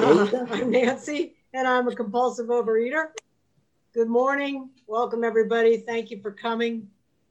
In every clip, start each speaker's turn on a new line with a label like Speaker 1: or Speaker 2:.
Speaker 1: I'm Nancy, and I'm a compulsive overeater. Good morning. Welcome, everybody. Thank you for coming.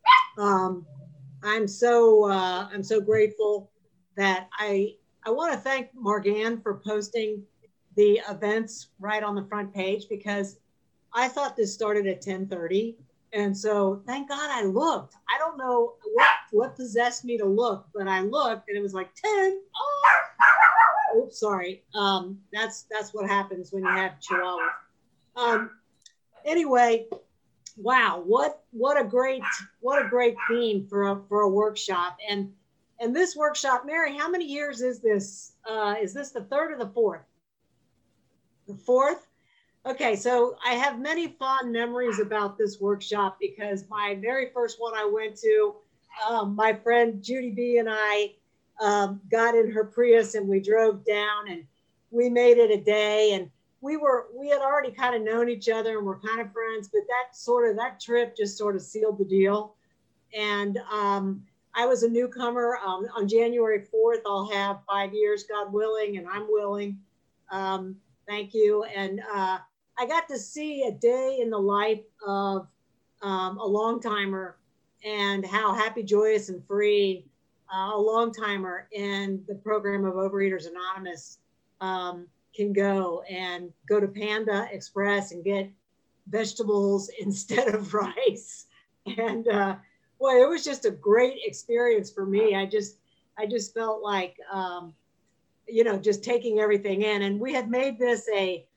Speaker 1: I'm so grateful that I want to thank Morgan for posting the events right on the front page, because I thought this started at 10:30. And so thank God I looked. I don't know what possessed me to look, but I looked and it was like 10. Oh, oops, sorry. That's what happens when you have chihuahuas. Anyway, wow, what a great theme for a workshop. And this workshop, Mary, how many years is this? Is this the third or the fourth? The fourth? Okay, so I have many fond memories about this workshop, because my very first one I went to, my friend Judy B and I got in her Prius and we drove down and we made it a day, and we had already kind of known each other and we're kind of friends, but that trip just sort of sealed the deal. And I was a newcomer. On January 4th, I'll have 5 years, God willing, and I'm willing. Thank you. And I got to see a day in the life of a long timer, and how happy, joyous, and free a long timer in the program of Overeaters Anonymous can go to Panda Express and get vegetables instead of rice. And boy, it was just a great experience for me. I just felt like, just taking everything in. And we had made this a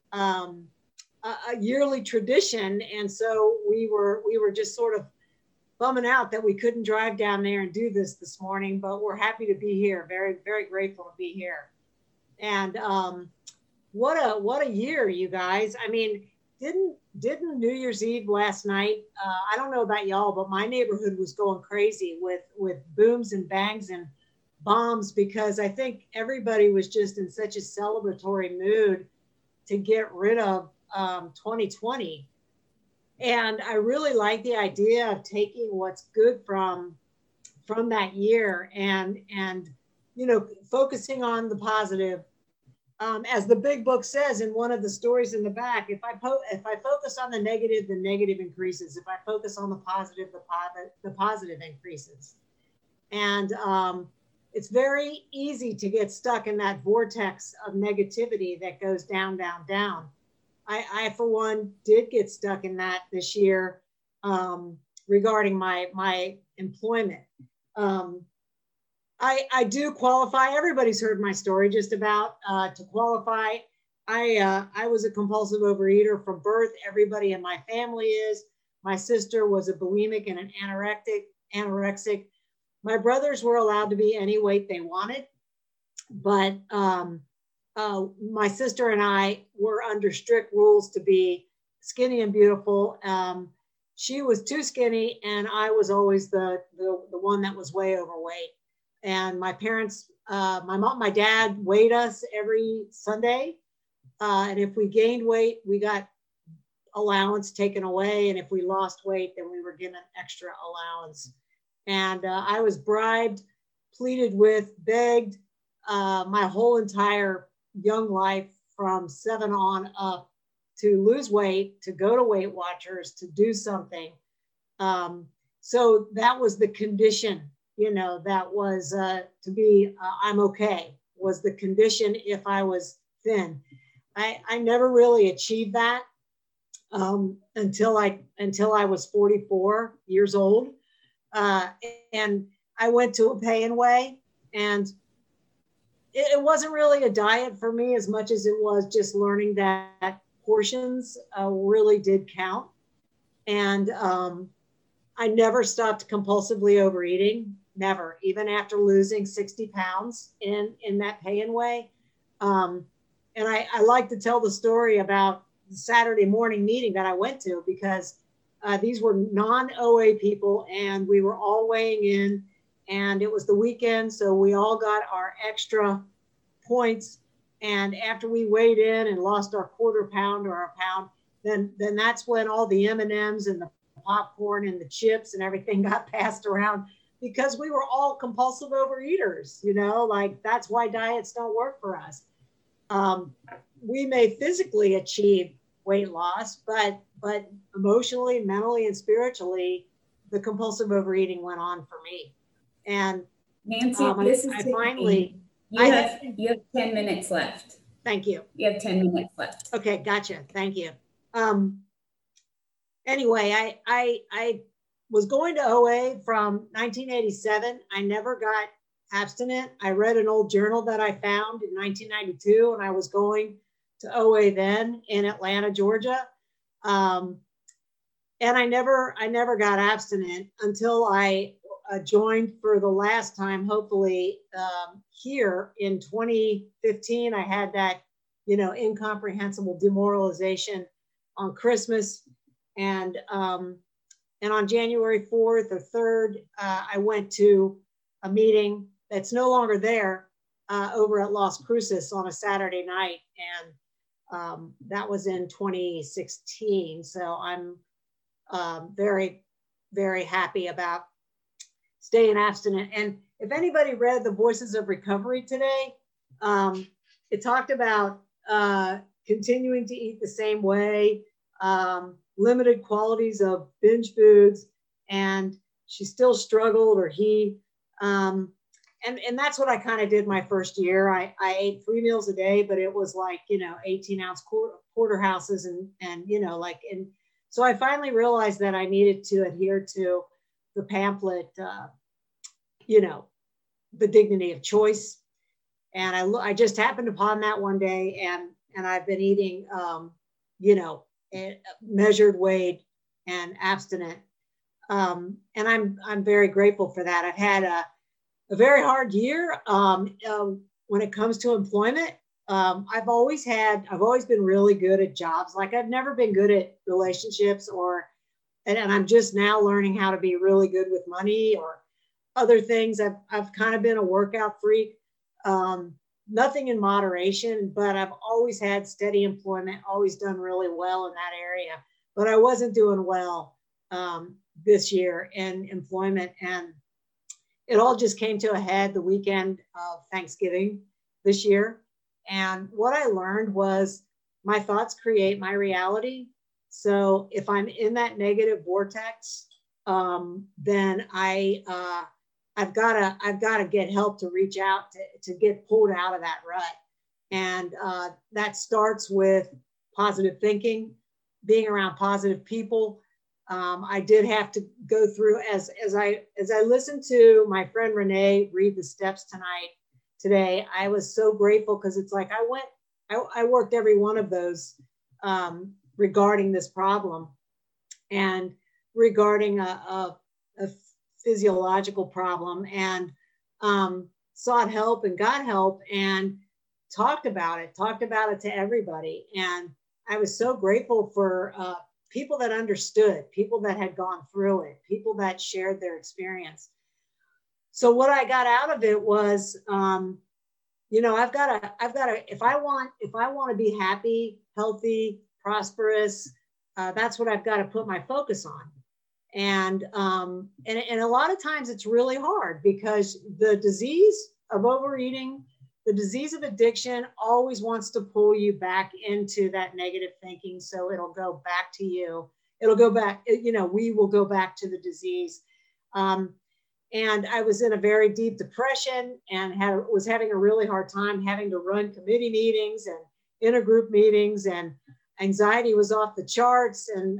Speaker 1: yearly tradition. And so we were just sort of bumming out that we couldn't drive down there and do this morning, but we're happy to be here. Very, very grateful to be here. And what a year, you guys. I mean, didn't New Year's Eve last night, I don't know about y'all, but my neighborhood was going crazy with booms and bangs and bombs, because I think everybody was just in such a celebratory mood to get rid of 2020. And I really like the idea of taking what's good from that year and focusing on the positive. As the big book says in one of the stories in the back, if I focus on the negative increases. If I focus on the positive increases. And it's very easy to get stuck in that vortex of negativity that goes down, down, down. I for one, did get stuck in that this year regarding my employment. I do qualify. Everybody's heard my story just about. To qualify, I was a compulsive overeater from birth. Everybody in my family is. My sister was a bulimic and an anorexic. My brothers were allowed to be any weight they wanted, but my sister and I were under strict rules to be skinny and beautiful. She was too skinny, and I was always the one that was way overweight. And my parents, my mom, my dad weighed us every Sunday. And if we gained weight, we got allowance taken away. And if we lost weight, then we were given extra allowance. And I was bribed, pleaded with, begged my whole entire young life from 7 on up to lose weight, to go to Weight Watchers, to do something. So that was the condition. That was to be, I'm okay, was the condition if I was thin. I never really achieved that until I was 44 years old. And I went to a Pay and Weigh, and it wasn't really a diet for me as much as it was just learning that portions really did count. And I never stopped compulsively overeating. Never, even after losing 60 pounds in that Pay and Weigh. And I like to tell the story about the Saturday morning meeting that I went to, because these were non-OA people, and we were all weighing in, and it was the weekend, so we all got our extra points. And after we weighed in and lost our quarter pound or a pound, then that's when all the M&Ms and the popcorn and the chips and everything got passed around, because we were all compulsive overeaters, like that's why diets don't work for us. we may physically achieve weight loss, but emotionally, mentally, and spiritually, the compulsive overeating went on for me. And
Speaker 2: Nancy, this is
Speaker 1: I
Speaker 2: Tiffany.
Speaker 1: finally,
Speaker 2: you have 10 minutes left.
Speaker 1: Thank you.
Speaker 2: You have 10 minutes left.
Speaker 1: Okay, gotcha. Thank you. Anyway, I was going to OA from 1987. I never got abstinent. I read an old journal that I found in 1992, and I was going to OA then in Atlanta, Georgia. And I never got abstinent until I joined for the last time, hopefully here in 2015. I had that, incomprehensible demoralization on Christmas. And on January 4th or 3rd, I went to a meeting that's no longer there over at Las Cruces on a Saturday night. And that was in 2016. So I'm very, very happy about staying abstinent. And if anybody read The Voices of Recovery today, it talked about continuing to eat the same way, limited qualities of binge foods, and she still struggled, or he. And that's what I kind of did my first year. I ate 3 meals a day, but it was like, 18-ounce porterhouses and so I finally realized that I needed to adhere to the pamphlet, The Dignity of Choice. And I just happened upon that one day, and I've been eating, measured weight and abstinent. And I'm very grateful for that. I've had a very hard year when it comes to employment. I've always been really good at jobs. Like, I've never been good at relationships, and I'm just now learning how to be really good with money or other things. I've kind of been a workout freak, nothing in moderation, but I've always had steady employment, always done really well in that area. But I wasn't doing well this year in employment. And it all just came to a head the weekend of Thanksgiving this year. And what I learned was my thoughts create my reality. So if I'm in that negative vortex, then I've got to get help to reach out to get pulled out of that rut. And that starts with positive thinking, being around positive people. I did have to go through, as I listened to my friend Renee read the steps today, I was so grateful, because it's like I worked every one of those regarding this problem and regarding a physiological problem, and sought help and got help and talked about it to everybody. And I was so grateful for people that understood, people that had gone through it, people that shared their experience. So what I got out of it was, I've got to, if I want to be happy, healthy, prosperous, that's what I've got to put my focus on. And a lot of times it's really hard, because the disease of overeating, the disease of addiction, always wants to pull you back into that negative thinking. So it'll go back to you. It'll go back, we will go back to the disease. And I was in a very deep depression and was having a really hard time having to run committee meetings and intergroup meetings, and anxiety was off the charts. And,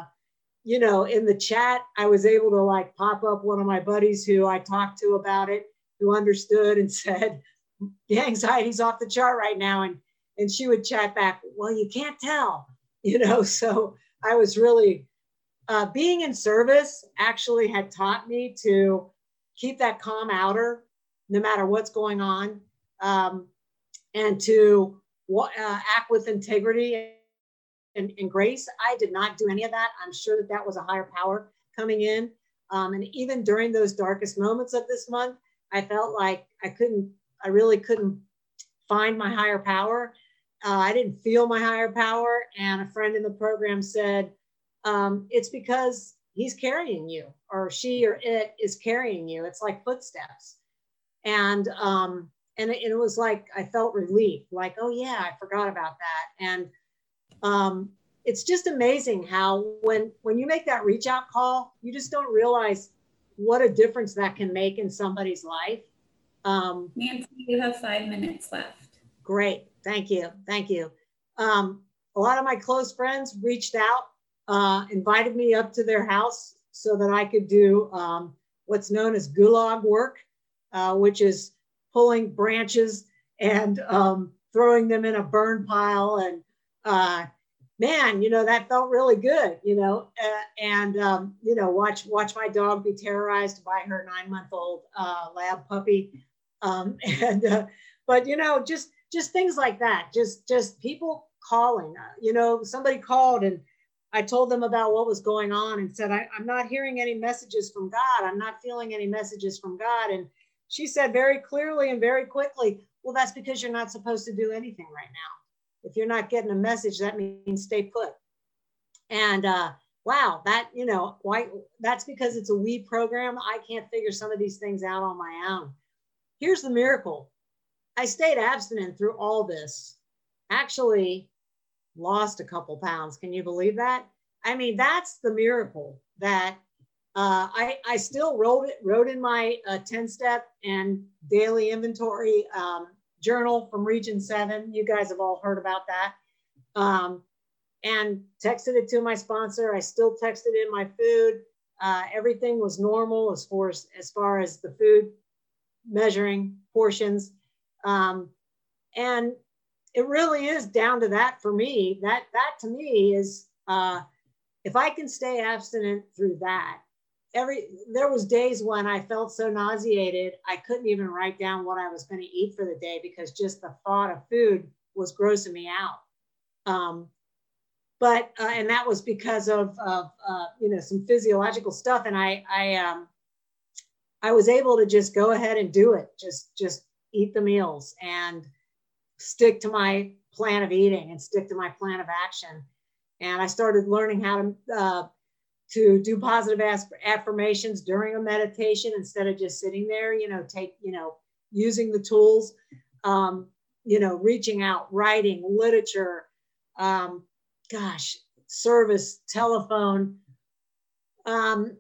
Speaker 1: in the chat, I was able to pop up one of my buddies who I talked to about it, who understood and said, the anxiety's off the chart right now. And she would chat back, well, you can't tell, so I was really, being in service actually had taught me to keep that calm outer no matter what's going on, and to act with integrity and grace. I did not do any of that. I'm sure that was a higher power coming in. And even during those darkest moments of this month, I felt like I really couldn't find my higher power. I didn't feel my higher power. And a friend in the program said, it's because he's carrying you, or she or it is carrying you. It's like footsteps. And And it was like, I felt relief, like, oh yeah, I forgot about that. And it's just amazing how when you make that reach out call, you just don't realize what a difference that can make in somebody's life.
Speaker 2: Nancy, you have 5 minutes left.
Speaker 1: Great. Thank you. Thank you. A lot of my close friends reached out, invited me up to their house so that I could do what's known as gulag work, which is pulling branches and throwing them in a burn pile. And man, you know, that felt really good, you know, and you know, watch my dog be terrorized by her 9-month-old lab puppy. But, you know, just things like that, just people calling, you know, somebody called and I told them about what was going on and said, I'm not hearing any messages from God. I'm not feeling any messages from God. And she said very clearly and very quickly, well, that's because you're not supposed to do anything right now. If you're not getting a message, that means stay put. And wow, that, you know, why? That's because it's a we program. I can't figure some of these things out on my own. Here's the miracle. I stayed abstinent through all this. Actually lost a couple pounds. Can you believe that? I mean, that's the miracle that I still wrote in my 10-step and daily inventory journal from Region 7. You guys have all heard about that. And texted it to my sponsor. I still texted in my food. Everything was normal as far as the food measuring portions. And it really is down to that for me. That to me is, if I can stay abstinent through that, there was days when I felt so nauseated, I couldn't even write down what I was going to eat for the day because just the thought of food was grossing me out. And that was because of you know, some physiological stuff. And I was able to just go ahead and do it. Just eat the meals and stick to my plan of eating and stick to my plan of action. And I started learning how to do positive affirmations during a meditation instead of just sitting there, you know, using the tools, you know, reaching out, writing, literature, service, telephone. And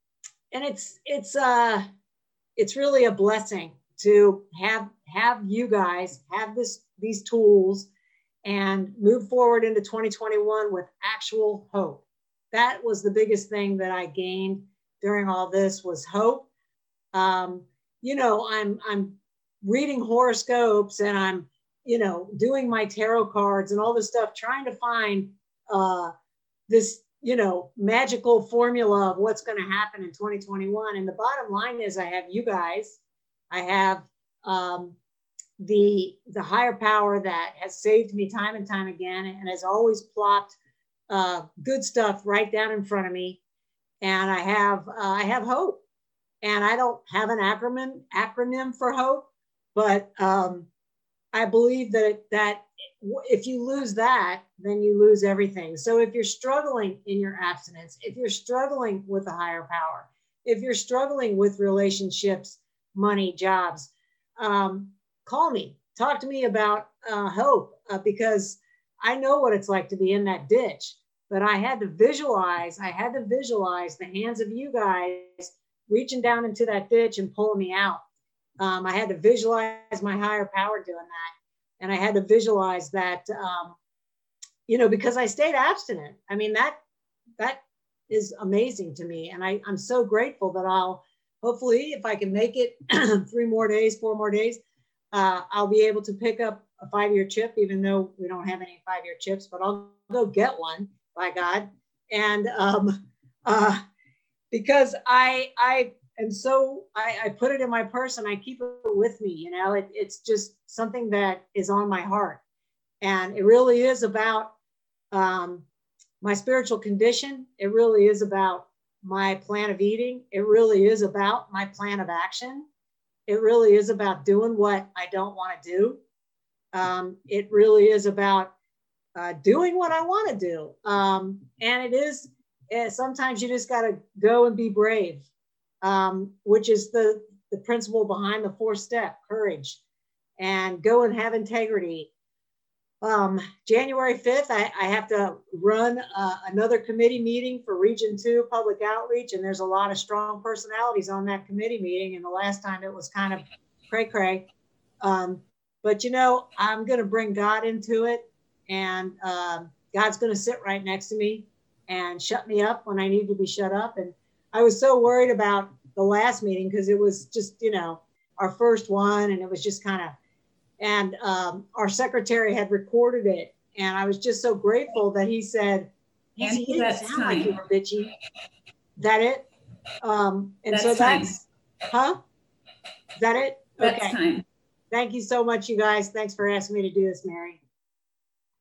Speaker 1: it's really a blessing to have you guys have these tools and move forward into 2021 with actual hope. That was the biggest thing that I gained during all this was hope. You know, I'm reading horoscopes and I'm, you know, doing my tarot cards and all this stuff, trying to find this, you know, magical formula of what's going to happen in 2021. And the bottom line is I have you guys, I have the higher power that has saved me time and time again and has always plopped good stuff right down in front of me. And I have hope. And I don't have an acronym for hope, but I believe that if you lose that, then you lose everything. So if you're struggling in your abstinence, if you're struggling with a higher power, if you're struggling with relationships, money, jobs, call me, talk to me about hope, because I know what it's like to be in that ditch, but I had to visualize the hands of you guys reaching down into that ditch and pulling me out. I had to visualize my higher power doing that. And I had to visualize that, you know, because I stayed abstinent. I mean, that is amazing to me. And I'm so grateful that I'll hopefully, if I can make it 4 more days, I'll be able to pick up a 5-year chip, even though we don't have any 5-year chips, but I'll go get one, by God. And because and so I put it in my purse and I keep it with me, you know, it's just something that is on my heart. And it really is about my spiritual condition. It really is about my plan of eating. It really is about my plan of action. It really is about doing what I don't want to do. It really is about doing what I want to do. And it is, sometimes you just got to go and be brave. Which is the principle behind the 4-step courage. and go and have integrity. January 5th, I have to run another committee meeting for Region 2 Public Outreach, and there's a lot of strong personalities on that committee meeting, and the last time it was kind of cray-cray. But, you know, I'm going to bring God into it, and God's going to sit right next to me and shut me up when I need to be shut up. And I was so worried about the last meeting because it was just, you know, our first one, and it was just kind of, and our secretary had recorded it, and I was just so grateful that he said, "He didn't sound like you were bitchy." Is that it? And that's so that's, huh? Is that it?
Speaker 2: That's
Speaker 1: okay.
Speaker 2: Time.
Speaker 1: Thank you so much, you guys. Thanks for asking me to do this, Mary.